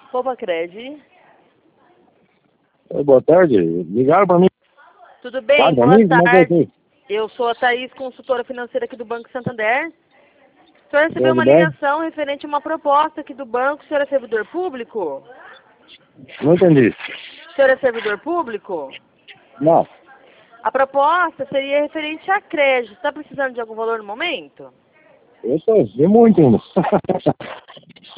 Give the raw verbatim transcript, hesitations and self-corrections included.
Poupa Cred. Oi, boa tarde. Ligaram para mim. Tudo bem? Tá, Boa mim? Como é que é tarde. isso? Eu sou a Thaís, consultora financeira aqui do Banco Santander. O senhor recebeu Tudo uma bem? ligação referente a uma proposta aqui do banco. O senhor é servidor público? Não entendi. O senhor é servidor público? Não. A proposta seria referente a crédito. Está precisando de algum valor no momento? Eu tô, vi muito ainda.